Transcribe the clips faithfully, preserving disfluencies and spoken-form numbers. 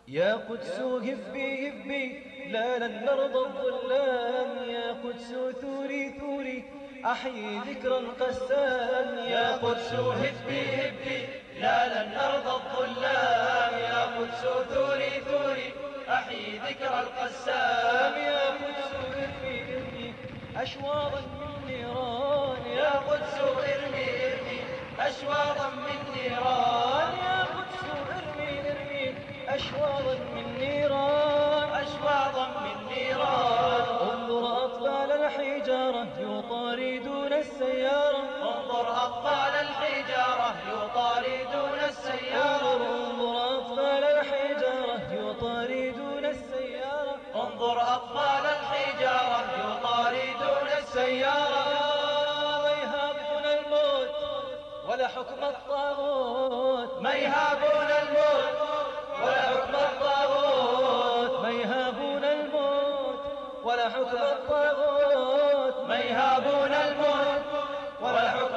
يا قدس هبي هبي لا لن نرضى الظلام، يا قدس ثوري ثوري أحيي ذكرى القسام. يا قدس هبي هبي لا لن نرضى الظلام، يا قدس ثوري ثوري أحيي ذكرى القسام. يا قدس ارمي ارمي أشواظا من نيران، يا قدس ارمي ارمي أشواظا من نيران، يا قدس ارمي ارمي أشواظا من نيران، أشواظا من نيران. انظر أطفال الحجارة يطاردون السيارة، انظر أطفال الحجارة يطاردون السيارة، انظر أطفال الحجارة يطاردون السيارة، انظر أطفال الحجارة يطاردون السيارة. ما يهابون الموت ولا حكم الطاغوت، ما يهابون الموت ولا حكم الطاغوت، ما يهابون الموت ولا حكم الطاغوت، ما يهابون الموت ولا حكم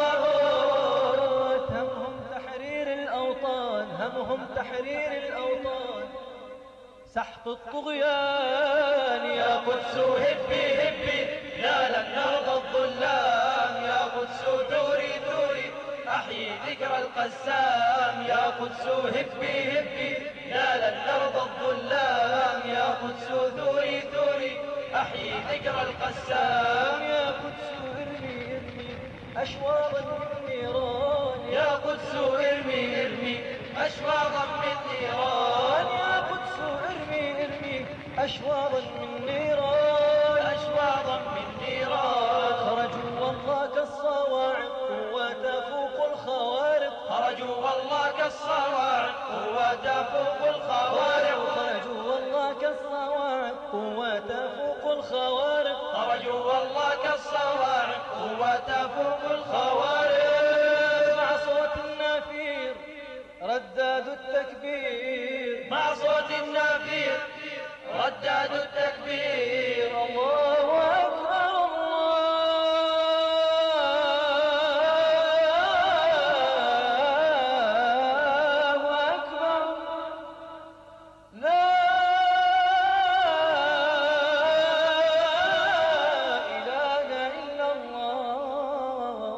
الطاغوت. همهم تحرير الأوطان، همهم تحرير الأوطان، سحق الطغيان. يا قدس هبي هبي لا لن نرضى الظلام، يا قدس ثوري ثوري أحيي ذكرى القسام. يا قدس هبي هبي لا لن نرضى الظلام، يا قدس ثوري ثوري أحيي ذكرى القسام. يا قدس ارمي ارمي أشواظا من نيران، يا قدس ارمي ارمي أشواظا من نيران، يا قدس ارمي ارمي أشواظا من نيران، أشواظا من نيران. خرجوا والله كالصواعق قوة فوق الخوارق، خرجوا والله كالصواعق قوة فوق الخوارق، خرجوا والله كالصواعق قوة فوق الخوارق، خرجوا والله كالصواعق قوة فوق الخوارق. مع صوت النافير رداد التكبير، مع صوت النافير رداد التكبير. الله أكبر الله أكبر، لا إله إلا الله.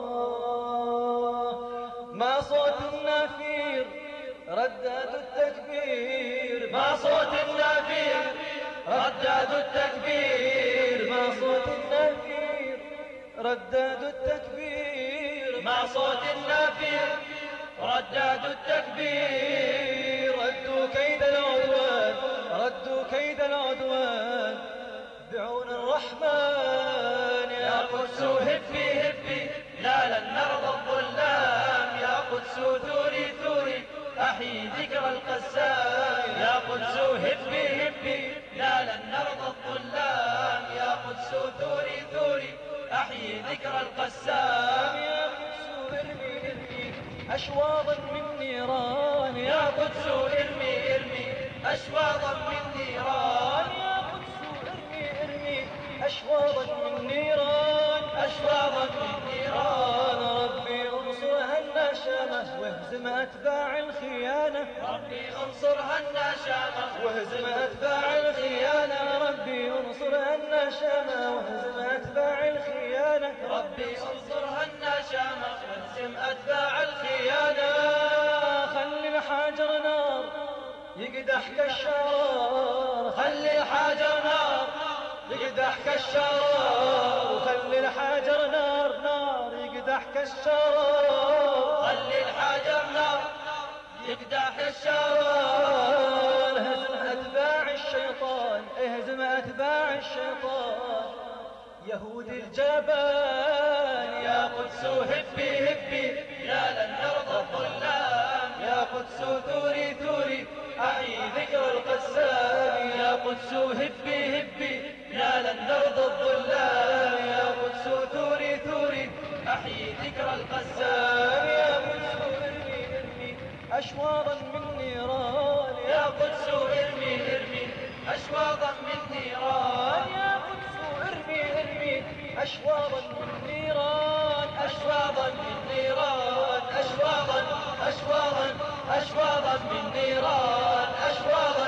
مع صوت النافير رداد التكبير، مع صوت النافير رداد التكبير، مع صوت النافير رداد التكبير، مع صوت النافير رداد التكبير. ردوا كيد العدوان، ردوا كيد العدوان، دعونا الرحمن. يا قدس هبي هبي لا لن نرضى الظلام، يا قدس ثوري ثوري أحيي ذكرى القسام. يا قدس هبي هبي لا لن نرضى الظلام، يا قدس ثوري ثوري أحيي ذكرى القسام. يا قدس ارمي ارمي أشواظا من نيران، يا قدس ارمي ارمي أشواظا من نيران، يا قدس ارمي ارمي أشواظا من نيران، أشواظا من نيران. ربي انصرها النشامة واهزم أتباع الخيانة، ربي انصرها النشامة واهزم أتباع الخيانة، ربي انصرها النشامة واهزم أتباع الخيانة، ربي انصرها النشامة واهزم أتباع الخيانة. خلي الحجر نار يقدح كالشرار، خلي الحجر نار يقدح كالشرار، وخلي الحجر نار نار يقدح كالشرار، خلي الحجر نار يقدح الشرار. اهزم أتباع الشيطان، اهزم أتباع الشيطان، يهود الجبان. يا قدس هبي هبي لا لن نرضى الظلام، يا قدس ثوري ثوري أحيي ذكرى القسام. يا قدس هبي هبي لا لن نرضى الظلام، يا قدس ثوري ثوري أحيي ذكرى القسام. يا قدس ارمي ارمي أشواظا من نيران، يا قدس ارمي ارمي أشواظا من نيران، يا قدس ارمي ارمي أشواظا من نيران، أشواظا من نيران، أشواظا أشواظا أشواظا من نيران، أشواظا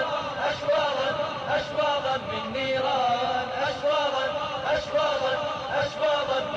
من نيران أشواظا أشواظا أشواظا